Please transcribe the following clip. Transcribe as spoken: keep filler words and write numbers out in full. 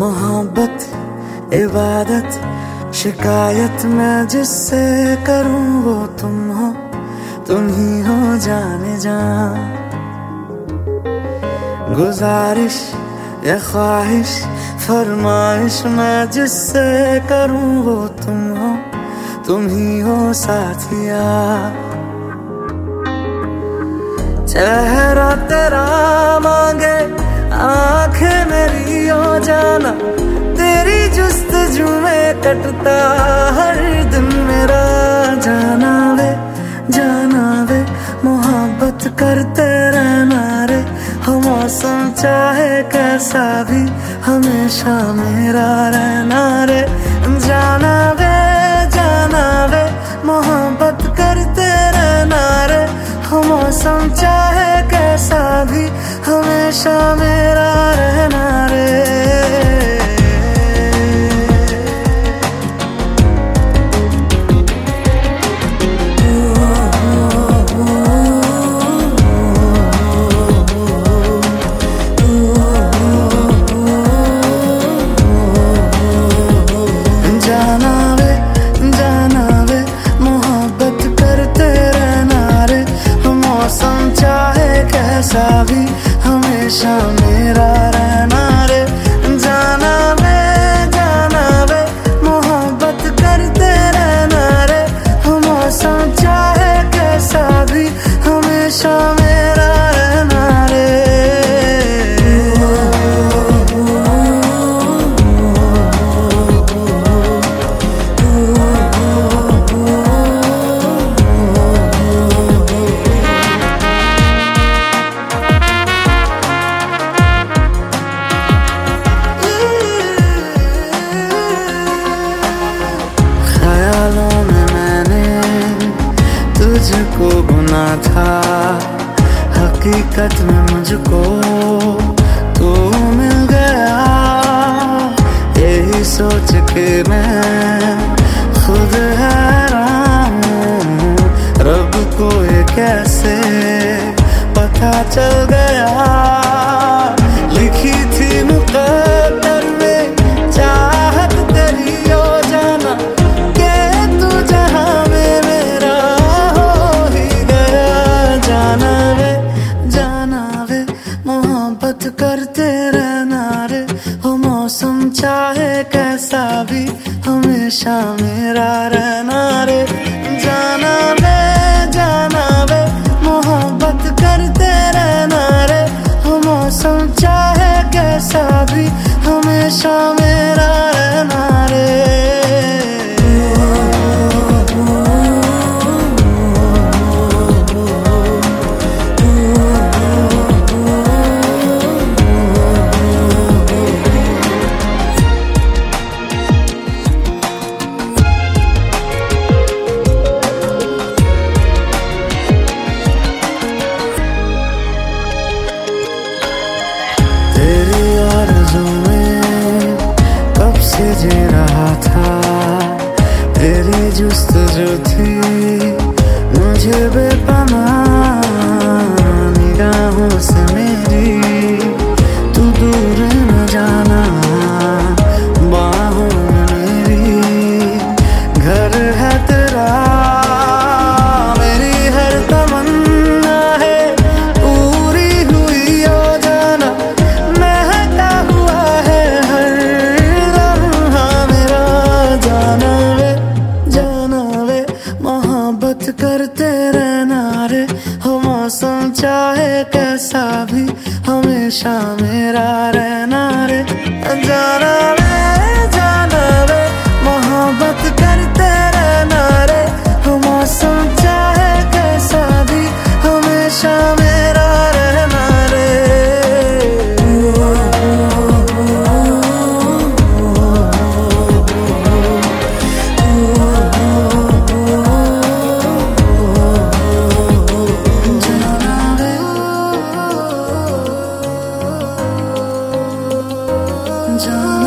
मोहब्बत इबादत शिकायत मैं जिससे करूं वो तुम हो, तुम ही हो जाने जा। गुजारिश या ख्वाहिश फरमाइश मैं जिससे करूं वो तुम हो, तुम ही हो साथिया। चेहरा तेरा मांगे आंखें मेरी हो जाना, तेरी जुस्तजू में कटता हर दिन मेरा। जाना वे जाना वे मोहब्बत करते रहना रे, हो मौसम चाहे कैसा भी हमेशा मेरा रहना रे। जाना वे जाना वे मोहब्बत करते रहना रे, हो मौसम चाहे कैसा भी हमेशा मेरा रहना रे। जाना वे जाना वे मोहब्बत करते रहना रे, मौसम चाहे कैसा भी हमेशा मेरा रहना रे। जाना वे जाना वे मोहब्बत करते रहना रे, मौसम चाहे कैसा भी हमेशा मेरा रहना रे। तुझको गुना था हकीकत में मुझको तू मिल गया, यही सोच के मैं खुद हैरान हूँ। रब को ये कैसे पता चल गया, लिखी थी मुकद्दर में चाहत तेरी हो जाना, के तू जहाँ में मेरा हो ही गया। जाना वे जाना वे मोहब्बत करते रहना रे, हो मौसम चाहे कैसा भी हमेशा मेरा रहना रे। जाना वे जाना वे मोहब्बत करते रहना रे, हो मौसम चाहे कैसा भी हमेशा मेरा रहना रे। जी रहा था तेरी जुस्तजू थी मुझे बेपनाह, निगाहों से मेरी तू दूर न जाना, बाहों में मेरी घर है तेरा। मेरी हर तमन्ना है पूरी हुई हो जाना, महका हुआ है हर जाना वे जाना वे मोहब्बत करते रहना रे, हो मौसम चाहे कैसा भी हमेशा मेरा रहना रे। जाना वे जाना वे मोहब्बत करते रहना रे, हो मौसम चाहे कैसा भी हमेशा मेरा रहना रे। जाना